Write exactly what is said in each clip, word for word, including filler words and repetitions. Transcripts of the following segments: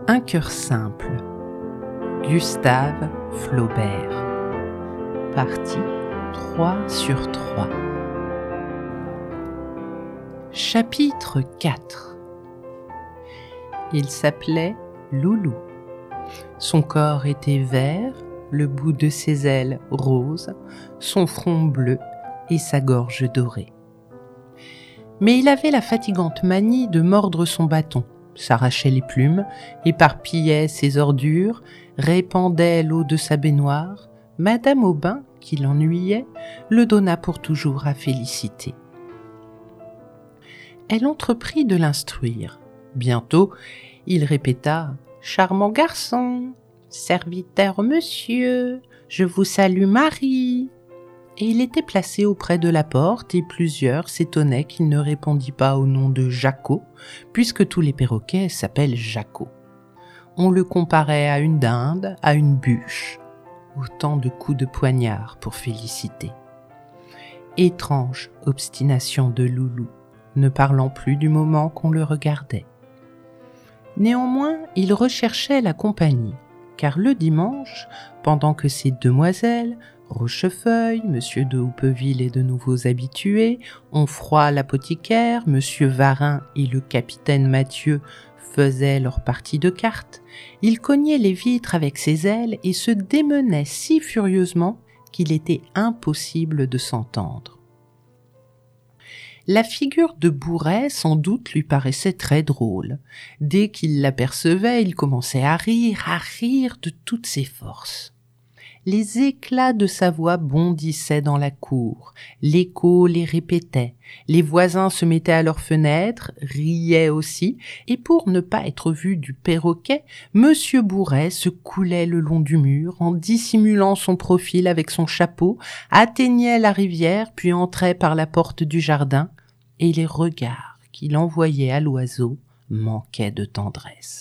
Un cœur simple. Gustave Flaubert. Partie trois sur trois. Chapitre quatre. Il s'appelait Loulou. Son corps était vert, le bout de ses ailes rose, son front bleu et sa gorge dorée. Mais il avait la fatigante manie de mordre son bâton, s'arrachait les plumes, éparpillait ses ordures, répandait l'eau de sa baignoire. Madame Aubin, qui l'ennuyait, le donna pour toujours à Félicité. Elle entreprit de l'instruire. Bientôt, il répéta « Charmant garçon, serviteur monsieur, je vous salue Marie !» Et il était placé auprès de la porte et plusieurs s'étonnaient qu'il ne répondît pas au nom de Jacot, puisque tous les perroquets s'appellent Jacot. On le comparait à une dinde, à une bûche. Autant de coups de poignard pour Félicité. Étrange obstination de Loulou, ne parlant plus du moment qu'on le regardait. Néanmoins, il recherchait la compagnie, car le dimanche, pendant que ces demoiselles, Rochefeuille, Monsieur de Houppeville et de nouveaux habitués, Onfroy l'apothicaire, Monsieur Varin et le capitaine Mathieu faisaient leur partie de cartes, il cognait les vitres avec ses ailes et se démenait si furieusement qu'il était impossible de s'entendre. La figure de Bouret, sans doute, lui paraissait très drôle. Dès qu'il l'apercevait, il commençait à rire, à rire de toutes ses forces. Les éclats de sa voix bondissaient dans la cour, l'écho les répétait, les voisins se mettaient à leurs fenêtres, riaient aussi, et pour ne pas être vu du perroquet, Monsieur Bouret se coulait le long du mur en dissimulant son profil avec son chapeau, atteignait la rivière puis entrait par la porte du jardin, et les regards qu'il envoyait à l'oiseau manquaient de tendresse.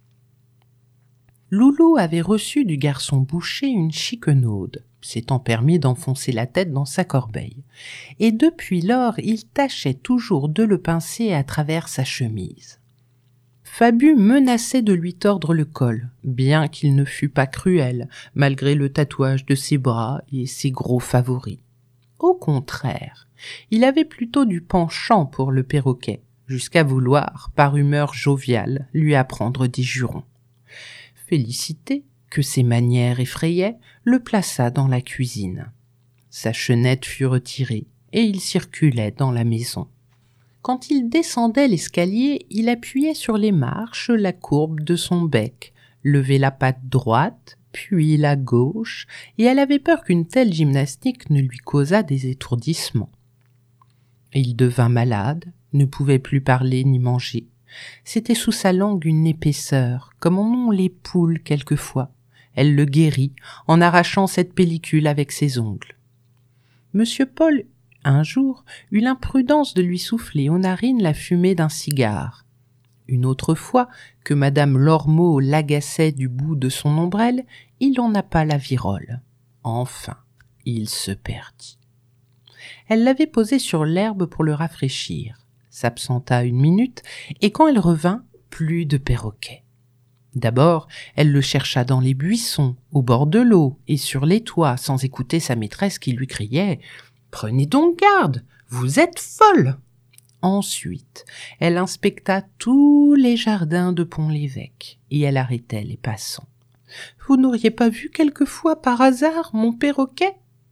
Loulou avait reçu du garçon boucher une chiquenaude, s'étant permis d'enfoncer la tête dans sa corbeille, et depuis lors il tâchait toujours de le pincer à travers sa chemise. Fabu menaçait de lui tordre le col, bien qu'il ne fût pas cruel, malgré le tatouage de ses bras et ses gros favoris. Au contraire, il avait plutôt du penchant pour le perroquet, jusqu'à vouloir, par humeur joviale, lui apprendre des jurons. Félicité, que ses manières effrayaient, le plaça dans la cuisine. Sa chenette fut retirée, et il circulait dans la maison. Quand il descendait l'escalier, il appuyait sur les marches la courbe de son bec, levait la patte droite, puis la gauche, et elle avait peur qu'une telle gymnastique ne lui causât des étourdissements. Il devint malade, ne pouvait plus parler ni manger. C'était sous sa langue une épaisseur, comme en ont les poules quelquefois. Elle le guérit en arrachant cette pellicule avec ses ongles. Monsieur Paul, un jour, eut l'imprudence de lui souffler aux narines la fumée d'un cigare. Une autre fois, que madame Lormeaux l'agaçait du bout de son ombrelle, il en nappa la virole. Enfin, il se perdit. Elle l'avait posé sur l'herbe pour le rafraîchir. S'absenta une minute, et quand elle revint, plus de perroquet. D'abord, elle le chercha dans les buissons, au bord de l'eau et sur les toits, sans écouter sa maîtresse qui lui criait « Prenez donc garde, vous êtes folle !» Ensuite, elle inspecta tous les jardins de Pont-l'Évêque, et elle arrêtait les passants. « Vous n'auriez pas vu quelquefois par hasard mon perroquet ?»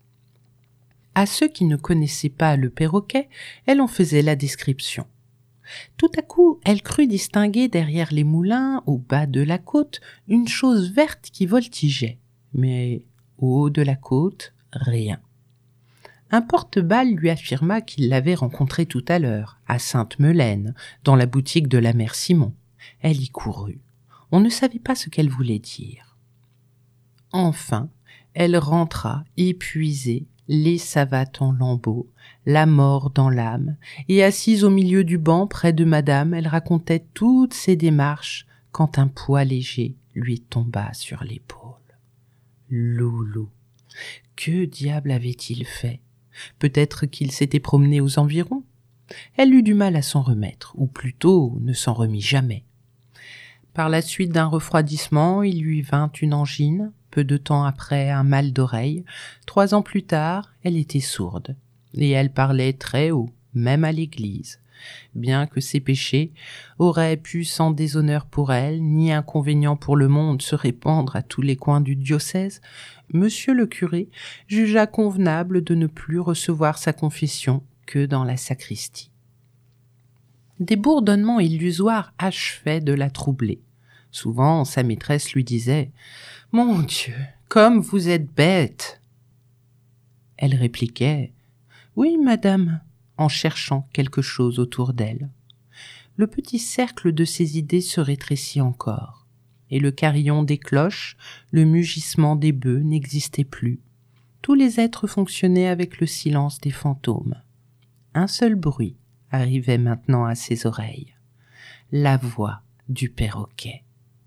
À ceux qui ne connaissaient pas le perroquet, elle en faisait la description. Tout à coup, elle crut distinguer derrière les moulins, au bas de la côte, une chose verte qui voltigeait. Mais au haut de la côte, rien. Un porte-balle lui affirma qu'il l'avait rencontrée tout à l'heure, à Sainte-Melaine, dans la boutique de la mère Simon. Elle y courut. On ne savait pas ce qu'elle voulait dire. Enfin, elle rentra, épuisée, les savates en lambeaux, la mort dans l'âme, et assise au milieu du banc près de madame, elle racontait toutes ses démarches quand un poids léger lui tomba sur l'épaule. Loulou, que diable avait-il fait? Peut-être qu'il s'était promené aux environs. Elle eut du mal à s'en remettre, ou plutôt ne s'en remit jamais. Par la suite d'un refroidissement, il lui vint une angine, peu de temps après un mal d'oreille. Trois ans plus tard, elle était sourde, et elle parlait très haut, même à l'église. Bien que ses péchés auraient pu, sans déshonneur pour elle, ni inconvénient pour le monde, se répandre à tous les coins du diocèse, monsieur le curé jugea convenable de ne plus recevoir sa confession que dans la sacristie. Des bourdonnements illusoires achevaient de la troubler. Souvent, sa maîtresse lui disait « Mon Dieu, comme vous êtes bête !» Elle répliquait « Oui, madame », en cherchant quelque chose autour d'elle. Le petit cercle de ses idées se rétrécit encore, et le carillon des cloches, le mugissement des bœufs n'existaient plus. Tous les êtres fonctionnaient avec le silence des fantômes. Un seul bruit arrivait maintenant à ses oreilles, la voix du perroquet.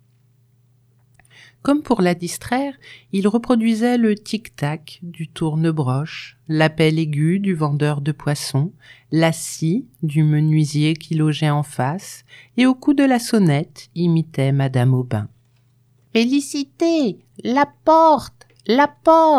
Comme pour la distraire, il reproduisait le tic-tac du tourne-broche, l'appel aigu du vendeur de poissons, la scie du menuisier qui logeait en face, et au coup de la sonnette imitait Madame Aubin. « Félicité, la porte, la porte !»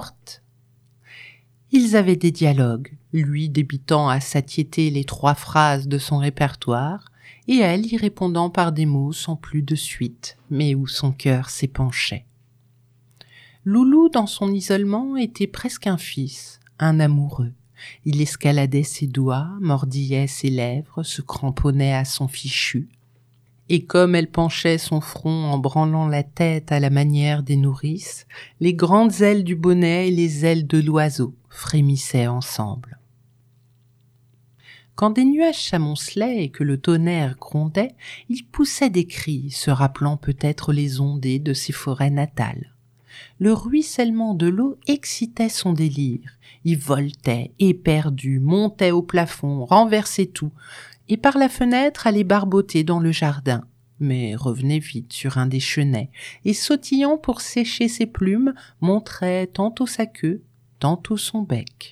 Ils avaient des dialogues, lui débitant à satiété les trois phrases de son répertoire, et elle y répondant par des mots sans plus de suite, mais où son cœur s'épanchait. Loulou, dans son isolement, était presque un fils, un amoureux. Il escaladait ses doigts, mordillait ses lèvres, se cramponnait à son fichu. Et comme elle penchait son front en branlant la tête à la manière des nourrices, les grandes ailes du bonnet et les ailes de l'oiseau frémissaient ensemble. Quand des nuages s'amoncelaient et que le tonnerre grondait, il poussait des cris, se rappelant peut-être les ondées de ses forêts natales. Le ruissellement de l'eau excitait son délire. Il voltait, éperdu, montait au plafond, renversait tout, et par la fenêtre allait barboter dans le jardin, mais revenait vite sur un des chenets, et sautillant pour sécher ses plumes, montrait tantôt sa queue, tantôt son bec.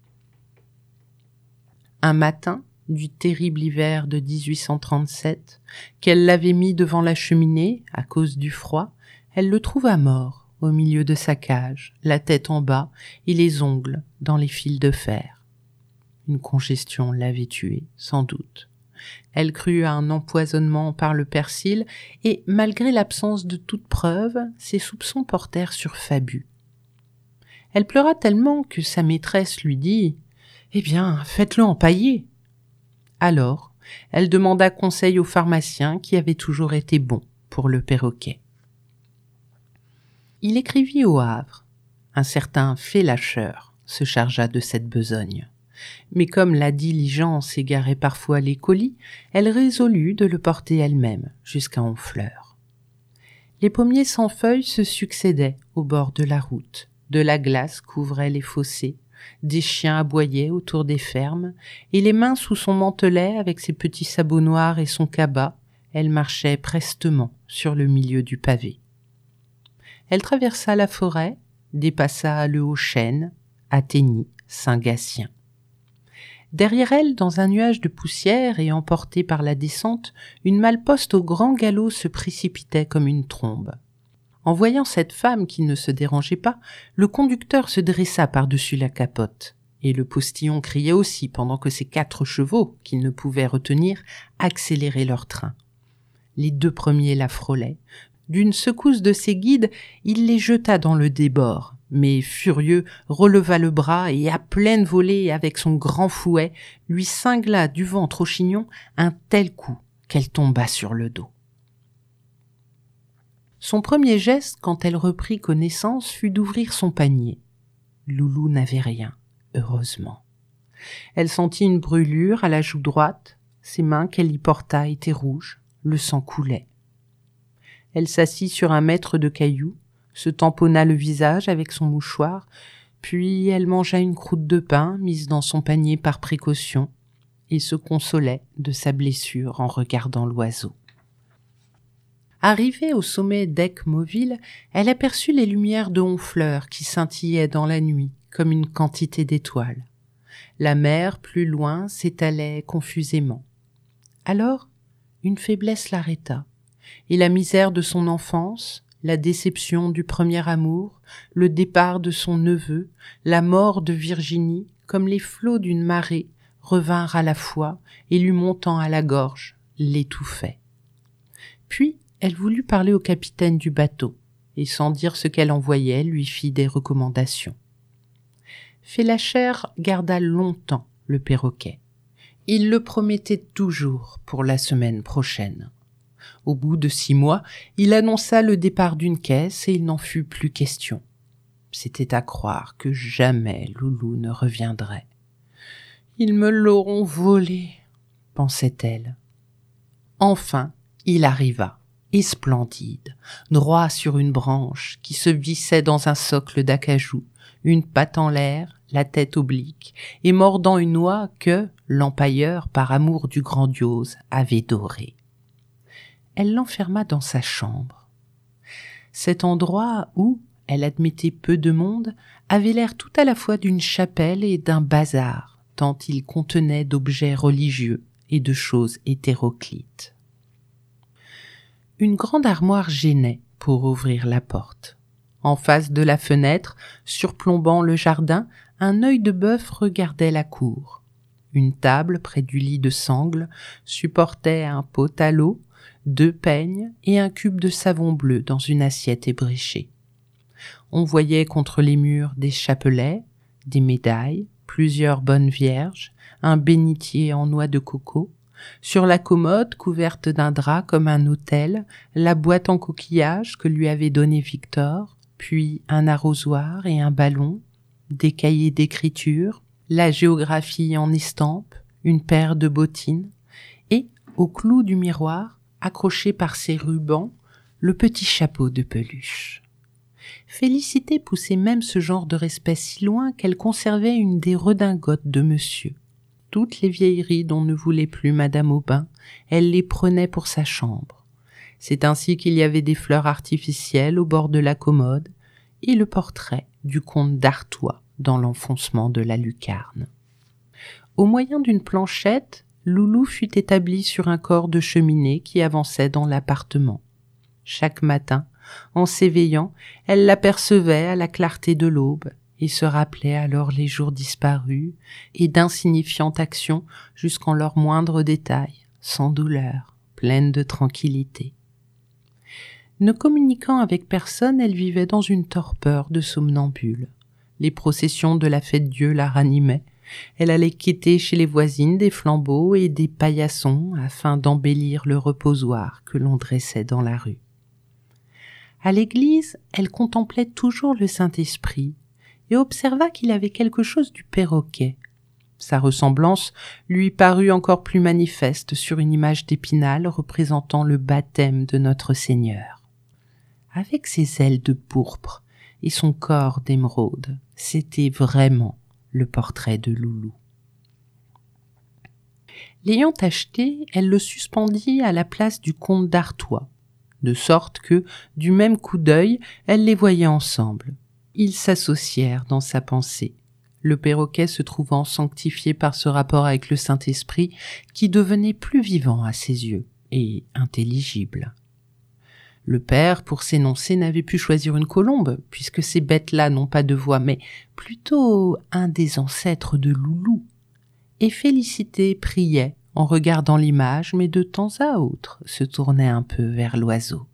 Un matin, du terrible hiver de dix-huit cent trente-sept, qu'elle l'avait mis devant la cheminée à cause du froid, elle le trouva mort au milieu de sa cage, la tête en bas et les ongles dans les fils de fer. Une congestion l'avait tué, sans doute. Elle crut à un empoisonnement par le persil et, malgré l'absence de toute preuve, ses soupçons portèrent sur Fabu. Elle pleura tellement que sa maîtresse lui dit « Eh bien, faites-le empailler !» Alors, elle demanda conseil au pharmacien qui avait toujours été bon pour le perroquet. Il écrivit au Havre. Un certain Félacheur se chargea de cette besogne. Mais comme la diligence égarait parfois les colis, elle résolut de le porter elle-même jusqu'à Honfleur. Les pommiers sans feuilles se succédaient au bord de la route. De la glace couvrait les fossés. Des chiens aboyaient autour des fermes, et les mains sous son mantelet avec ses petits sabots noirs et son cabas, elle marchait prestement sur le milieu du pavé. Elle traversa la forêt, dépassa le haut chêne, atteignit Saint-Gatien. Derrière elle, dans un nuage de poussière et emportée par la descente, une malle-poste au grand galop se précipitait comme une trombe. En voyant cette femme qui ne se dérangeait pas, le conducteur se dressa par-dessus la capote, et le postillon criait aussi pendant que ses quatre chevaux, qu'il ne pouvait retenir, accéléraient leur train. Les deux premiers la frôlaient. D'une secousse de ses guides, il les jeta dans le débord, mais furieux, releva le bras et à pleine volée avec son grand fouet, lui cingla du ventre au chignon un tel coup qu'elle tomba sur le dos. Son premier geste, quand elle reprit connaissance, fut d'ouvrir son panier. Loulou n'avait rien, heureusement. Elle sentit une brûlure à la joue droite, ses mains qu'elle y porta étaient rouges, le sang coulait. Elle s'assit sur un mètre de cailloux, se tamponna le visage avec son mouchoir, puis elle mangea une croûte de pain mise dans son panier par précaution et se consolait de sa blessure en regardant l'oiseau. Arrivée au sommet d'Aigues-Mauville, elle aperçut les lumières de Honfleur qui scintillaient dans la nuit comme une quantité d'étoiles. La mer, plus loin, s'étalait confusément. Alors, une faiblesse l'arrêta. et la misère de son enfance, la déception du premier amour, le départ de son neveu, la mort de Virginie, comme les flots d'une marée, revinrent à la fois et lui montant à la gorge, l'étouffaient. Puis elle voulut parler au capitaine du bateau, et sans dire ce qu'elle en voyait, lui fit des recommandations. Félachère garda longtemps le perroquet. Il le promettait toujours pour la semaine prochaine. Au bout de six mois, il annonça le départ d'une caisse et il n'en fut plus question. C'était à croire que jamais Loulou ne reviendrait. « Ils me l'auront volé », pensait-elle. Enfin, il arriva, et splendide, droit sur une branche qui se vissait dans un socle d'acajou, une patte en l'air, la tête oblique, et mordant une noix que l'empailleur, par amour du grandiose, avait dorée. Elle l'enferma dans sa chambre. Cet endroit où, elle admettait peu de monde, avait l'air tout à la fois d'une chapelle et d'un bazar, tant il contenait d'objets religieux et de choses hétéroclites. Une grande armoire gênait pour ouvrir la porte. En face de la fenêtre, surplombant le jardin, un œil de bœuf regardait la cour. Une table près du lit de sangle supportait un pot à l'eau, deux peignes et un cube de savon bleu dans une assiette ébréchée. On voyait contre les murs des chapelets, des médailles, plusieurs bonnes vierges, un bénitier en noix de coco. Sur la commode, couverte d'un drap comme un autel, la boîte en coquillage que lui avait donnée Victor, puis un arrosoir et un ballon, des cahiers d'écriture, la géographie en estampe, une paire de bottines, et, au clou du miroir, accroché par ses rubans, le petit chapeau de peluche. Félicité poussait même ce genre de respect si loin qu'elle conservait une des redingotes de monsieur. Toutes les vieilleries dont ne voulait plus Madame Aubin, elle les prenait pour sa chambre. C'est ainsi qu'il y avait des fleurs artificielles au bord de la commode et le portrait du comte d'Artois dans l'enfoncement de la lucarne. Au moyen d'une planchette, Loulou fut établie sur un corps de cheminée qui avançait dans l'appartement. Chaque matin, en s'éveillant, elle l'apercevait à la clarté de l'aube et se rappelait alors les jours disparus et d'insignifiantes actions jusqu'en leurs moindres détails, sans douleur, pleine de tranquillité. Ne communiquant avec personne, elle vivait dans une torpeur de somnambule. Les processions de la Fête-Dieu la ranimaient. Elle allait quêter chez les voisines des flambeaux et des paillassons afin d'embellir le reposoir que l'on dressait dans la rue. À l'église, elle contemplait toujours le Saint-Esprit et observa qu'il avait quelque chose du perroquet. Sa ressemblance lui parut encore plus manifeste sur une image d'Épinal représentant le baptême de notre Seigneur. Avec ses ailes de pourpre et son corps d'émeraude, c'était vraiment le portrait de Loulou. L'ayant acheté, elle le suspendit à la place du comte d'Artois, de sorte que, du même coup d'œil, elle les voyait ensemble. Ils s'associèrent dans sa pensée, le perroquet se trouvant sanctifié par ce rapport avec le Saint-Esprit qui devenait plus vivant à ses yeux et intelligible. Le père, pour s'énoncer, n'avait pu choisir une colombe, puisque ces bêtes-là n'ont pas de voix, mais plutôt un des ancêtres de Loulou. Et Félicité priait en regardant l'image, mais de temps à autre se tournait un peu vers l'oiseau.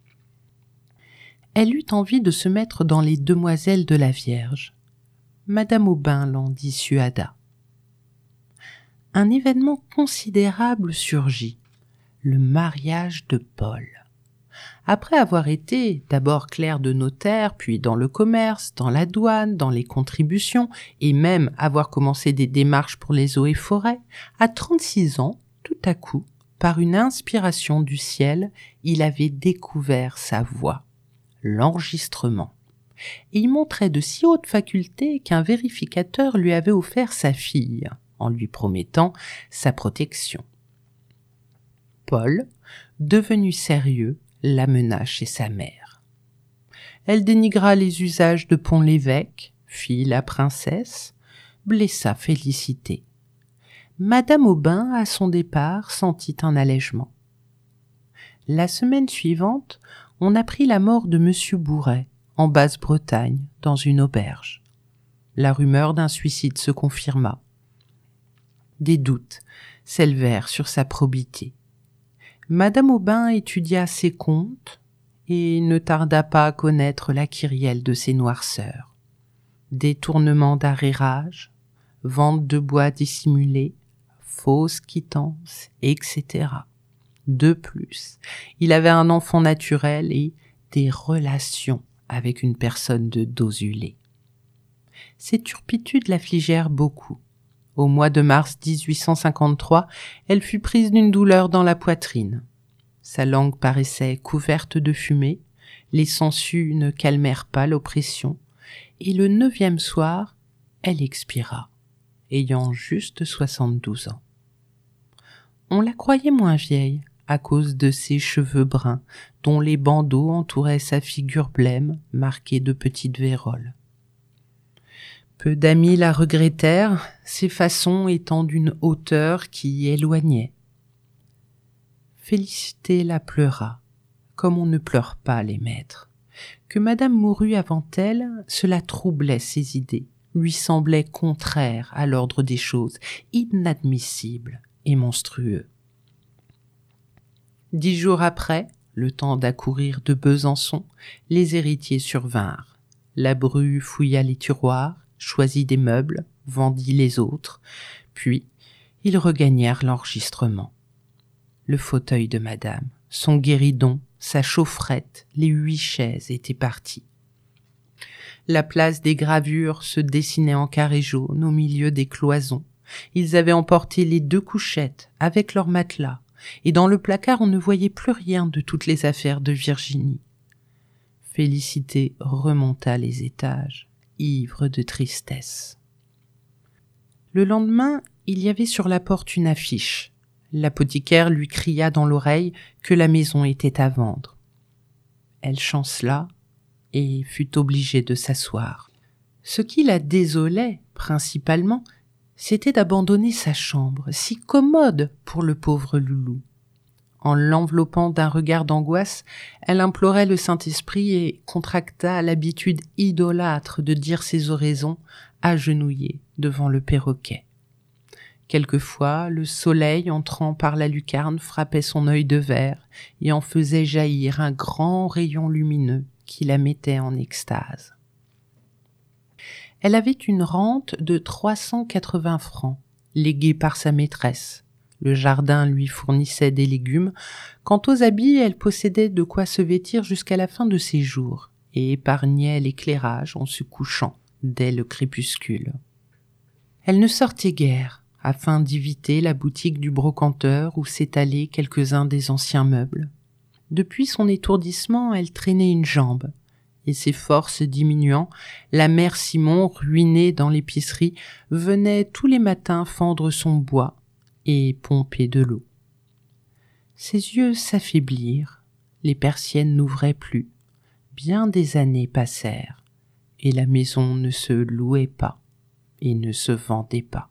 Elle eut envie de se mettre dans les demoiselles de la Vierge. Madame Aubin l'en dissuada. Un événement considérable surgit, le mariage de Paul. Après avoir été d'abord clerc de notaire, puis dans le commerce, dans la douane, dans les contributions, et même avoir commencé des démarches pour les eaux et forêts, à trente-six ans, tout à coup, par une inspiration du ciel, il avait découvert sa voie, l'enregistrement. Et il montrait de si hautes facultés qu'un vérificateur lui avait offert sa fille, en lui promettant sa protection. Paul, devenu sérieux, l'amena chez sa mère. Elle dénigra les usages de Pont-l'Évêque, fit la princesse, blessa Félicité. Madame Aubin, à son départ, sentit un allègement. La semaine suivante, on apprit la mort de Monsieur Bourret, en Basse-Bretagne, dans une auberge. La rumeur d'un suicide se confirma. Des doutes s'élevèrent sur sa probité. Madame Aubin étudia ses comptes et ne tarda pas à connaître la kyrielle de ses noirceurs. Détournement d'arrérage, vente de bois dissimulé, fausses quittances, et cetera. De plus, il avait un enfant naturel et des relations avec une personne de Dozulé. Ces turpitudes l'affligèrent beaucoup. Au mois de mars dix-huit cent cinquante-trois, elle fut prise d'une douleur dans la poitrine. Sa langue paraissait couverte de fumée, les sangsues ne calmèrent pas l'oppression, et le neuvième soir, elle expira, ayant juste soixante-douze ans. On la croyait moins vieille, à cause de ses cheveux bruns, dont les bandeaux entouraient sa figure blême, marquée de petites vérolles. Peu d'amis la regrettèrent, ses façons étant d'une hauteur qui éloignait. Félicité la pleura, comme on ne pleure pas les maîtres. Que madame mourût avant elle, cela troublait ses idées, lui semblait contraire à l'ordre des choses, inadmissible et monstrueux. Dix jours après, le temps d'accourir de Besançon, les héritiers survinrent. La bru fouilla les tiroirs, choisit des meubles, vendit les autres, puis ils regagnèrent l'enregistrement. Le fauteuil de madame, son guéridon, sa chaufferette, les huit chaises étaient partis. La place des gravures se dessinait en carré jaune au milieu des cloisons. Ils avaient emporté les deux couchettes avec leurs matelas, et dans le placard on ne voyait plus rien de toutes les affaires de Virginie. Félicité remonta les étages, ivre de tristesse. Le lendemain, il y avait sur la porte une affiche. L'apothicaire lui cria dans l'oreille que la maison était à vendre. Elle chancela et fut obligée de s'asseoir. Ce qui la désolait, principalement, c'était d'abandonner sa chambre, si commode pour le pauvre loulou. En l'enveloppant d'un regard d'angoisse, elle implorait le Saint-Esprit et contracta l'habitude idolâtre de dire ses oraisons agenouillée devant le perroquet. Quelquefois, le soleil entrant par la lucarne frappait son œil de verre et en faisait jaillir un grand rayon lumineux qui la mettait en extase. Elle avait une rente de trois cent quatre-vingts francs, léguée par sa maîtresse. Le jardin lui fournissait des légumes. Quant aux habits, elle possédait de quoi se vêtir jusqu'à la fin de ses jours et épargnait l'éclairage en se couchant dès le crépuscule. Elle ne sortait guère, afin d'éviter la boutique du brocanteur où s'étalaient quelques-uns des anciens meubles. Depuis son étourdissement, elle traînait une jambe, et ses forces diminuant, la mère Simon, ruinée dans l'épicerie, venait tous les matins fendre son bois et pomper de l'eau. Ses yeux s'affaiblirent, les persiennes n'ouvraient plus, bien des années passèrent, et la maison ne se louait pas et ne se vendait pas.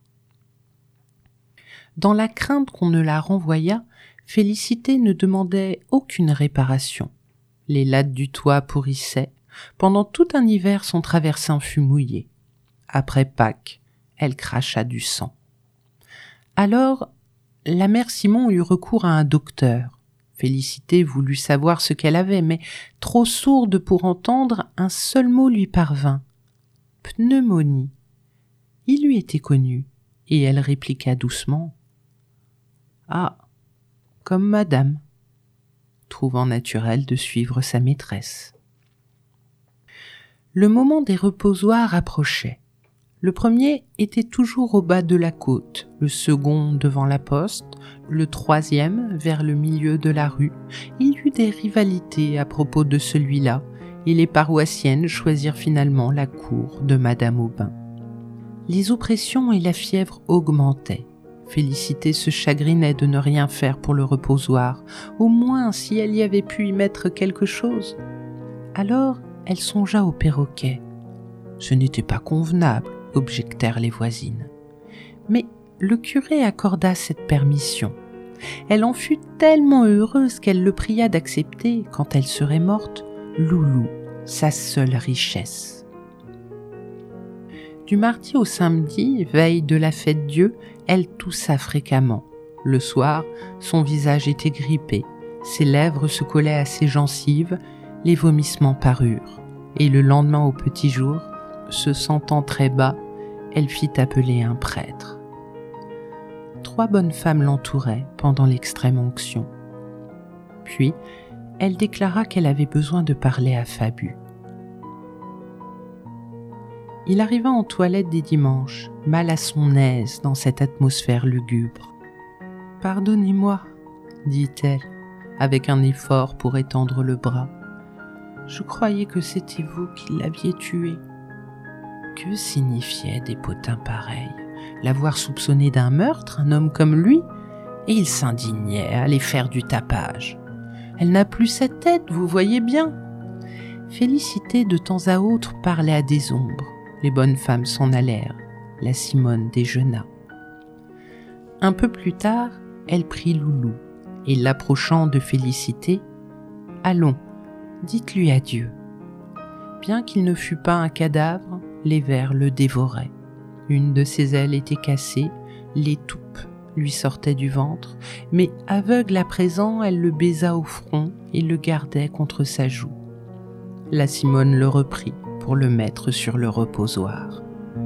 Dans la crainte qu'on ne la renvoyât, Félicité ne demandait aucune réparation. Les lattes du toit pourrissaient. Pendant tout un hiver, son traversin fut mouillé. Après Pâques, elle cracha du sang. Alors, la mère Simon eut recours à un docteur. Félicité voulut savoir ce qu'elle avait, mais trop sourde pour entendre, un seul mot lui parvint. Pneumonie. Il lui était connu, et elle répliqua doucement. Ah, comme madame, trouvant naturel de suivre sa maîtresse. Le moment des reposoirs approchait. Le premier était toujours au bas de la côte, le second devant la poste, le troisième vers le milieu de la rue. Il y eut des rivalités à propos de celui-là, et les paroissiennes choisirent finalement la cour de madame Aubin. Les oppressions et la fièvre augmentaient. Félicité se chagrinait de ne rien faire pour le reposoir, au moins si elle y avait pu y mettre quelque chose. Alors elle songea au perroquet. Ce n'était pas convenable, objectèrent les voisines. Mais le curé accorda cette permission. Elle en fut tellement heureuse qu'elle le pria d'accepter, quand elle serait morte, Loulou, sa seule richesse. Du mardi au samedi, veille de la fête Dieu, elle toussa fréquemment. Le soir, son visage était grippé, ses lèvres se collaient à ses gencives, les vomissements parurent. Et le lendemain au petit jour, se sentant très bas, elle fit appeler un prêtre. Trois bonnes femmes l'entouraient pendant l'extrême onction. Puis, elle déclara qu'elle avait besoin de parler à Fabu. Il arriva en toilette des dimanches, mal à son aise dans cette atmosphère lugubre. « Pardonnez-moi, dit-elle, avec un effort pour étendre le bras. Je croyais que c'était vous qui l'aviez tué. » Que signifiaient des potins pareils? L'avoir soupçonné d'un meurtre, un homme comme lui? Et il s'indignait à aller faire du tapage. Elle n'a plus sa tête, vous voyez bien. Félicité de temps à autre parlait à des ombres. Les bonnes femmes s'en allèrent. La Simone déjeuna. Un peu plus tard, elle prit Loulou et, l'approchant de Félicité, « Allons, dites-lui adieu. » Bien qu'il ne fût pas un cadavre, les vers le dévoraient. Une de ses ailes était cassée, l'étoupe lui sortait du ventre, mais aveugle à présent, elle le baisa au front et le gardait contre sa joue. La Simone le reprit pour le mettre sur le reposoir.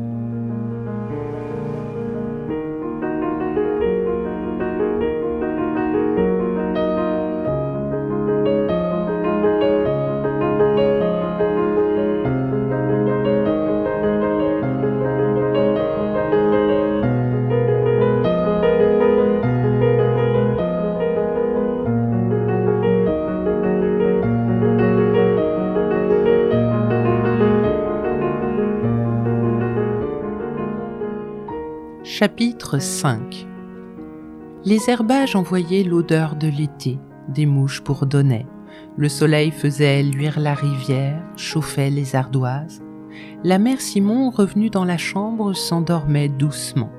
Chapitre cinq. Les herbages envoyaient l'odeur de l'été, des mouches bourdonnaient, le soleil faisait luire la rivière, chauffait les ardoises. La mère Simon, revenue dans la chambre, s'endormait doucement.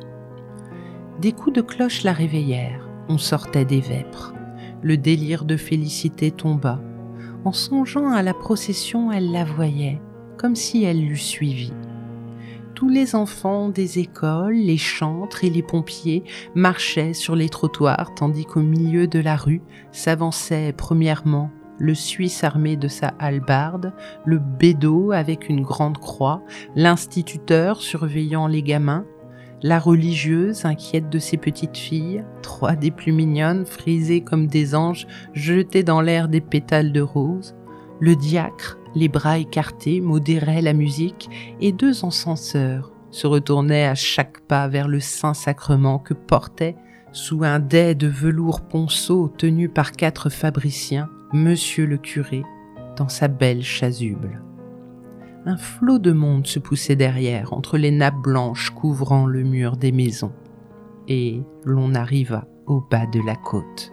Des coups de cloche la réveillèrent, on sortait des vêpres. Le délire de Félicité tomba. En songeant à la procession, elle la voyait, comme si elle l'eût suivie. Tous les enfants des écoles, les chantres et les pompiers marchaient sur les trottoirs, tandis qu'au milieu de la rue s'avançait premièrement le Suisse armé de sa hallebarde, le bédot avec une grande croix, l'instituteur surveillant les gamins, la religieuse inquiète de ses petites filles, trois des plus mignonnes frisées comme des anges jetées dans l'air des pétales de rose, le diacre, les bras écartés, modérait la musique, et deux encenseurs se retournaient à chaque pas vers le Saint-Sacrement que portait, sous un dais de velours ponceau tenu par quatre fabriciens, Monsieur le curé, dans sa belle chasuble. Un flot de monde se poussait derrière, entre les nappes blanches couvrant le mur des maisons, et l'on arriva au bas de la côte.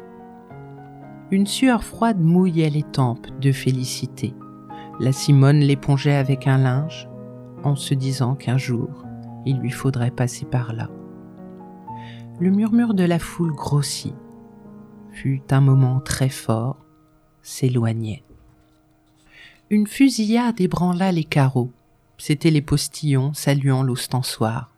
Une sueur froide mouillait les tempes de Félicité. La Simone l'épongeait avec un linge, en se disant qu'un jour, il lui faudrait passer par là. Le murmure de la foule grossit, fut un moment très fort, s'éloignait. Une fusillade ébranla les carreaux, c'étaient les postillons saluant l'ostensoir.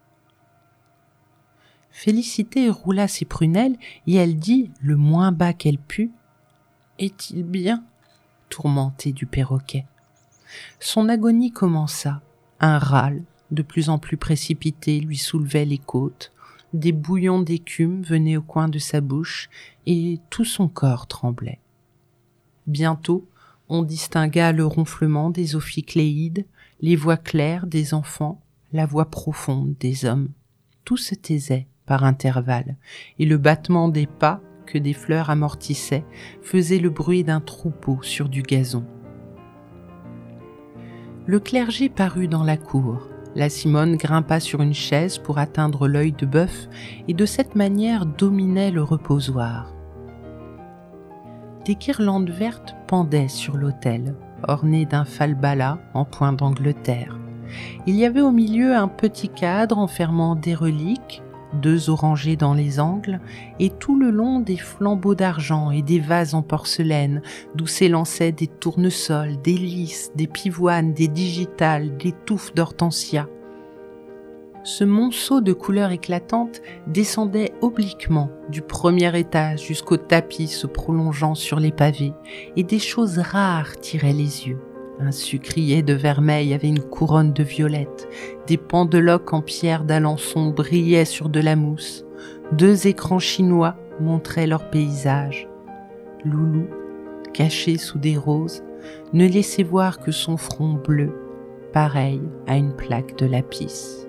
Félicité roula ses prunelles et elle dit, le moins bas qu'elle put, « Est-il bien ?» tourmentée du perroquet. Son agonie commença. Un râle, de plus en plus précipité, lui soulevait les côtes. Des bouillons d'écume venaient au coin de sa bouche et tout son corps tremblait. Bientôt, on distingua le ronflement des ophicléides, les voix claires des enfants, la voix profonde des hommes. Tout se taisait par intervalles, et le battement des pas que des fleurs amortissaient faisait le bruit d'un troupeau sur du gazon. Le clergé parut dans la cour. La Simone grimpa sur une chaise pour atteindre l'œil de bœuf et de cette manière dominait le reposoir. Des guirlandes vertes pendaient sur l'autel, ornées d'un falbala en point d'Angleterre. Il y avait au milieu un petit cadre enfermant des reliques, deux orangers dans les angles, et tout le long des flambeaux d'argent et des vases en porcelaine, d'où s'élançaient des tournesols, des lys, des pivoines, des digitales, des touffes d'hortensia. Ce monceau de couleurs éclatantes descendait obliquement du premier étage jusqu'au tapis se prolongeant sur les pavés, et des choses rares tiraient les yeux. Un sucrier de vermeil avait une couronne de violettes, des pendeloques en pierre d'Alençon brillaient sur de la mousse, deux écrans chinois montraient leur paysage. Loulou, caché sous des roses, ne laissait voir que son front bleu, pareil à une plaque de lapis.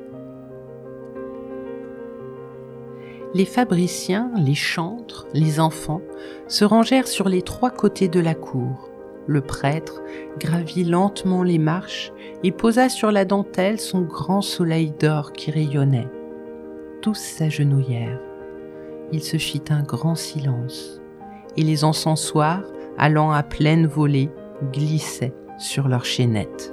Les fabriciens, les chantres, les enfants se rangèrent sur les trois côtés de la cour. Le prêtre gravit lentement les marches et posa sur la dentelle son grand soleil d'or qui rayonnait. Tous s'agenouillèrent. Il se fit un grand silence, et les encensoirs, allant à pleine volée, glissaient sur leurs chaînettes.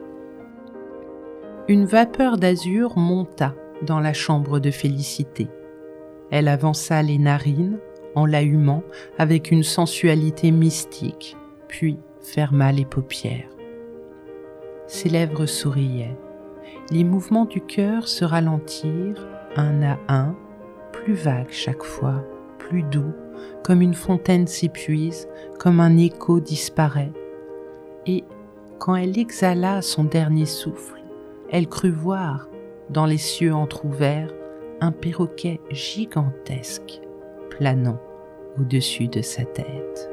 Une vapeur d'azur monta dans la chambre de Félicité. Elle avança les narines en la humant avec une sensualité mystique, puis ferma les paupières. Ses lèvres souriaient. Les mouvements du cœur se ralentirent, un à un, plus vagues chaque fois, plus doux, comme une fontaine s'épuise, comme un écho disparaît. Et, quand elle exhala son dernier souffle, elle crut voir, dans les cieux entr'ouverts, un perroquet gigantesque planant au-dessus de sa tête.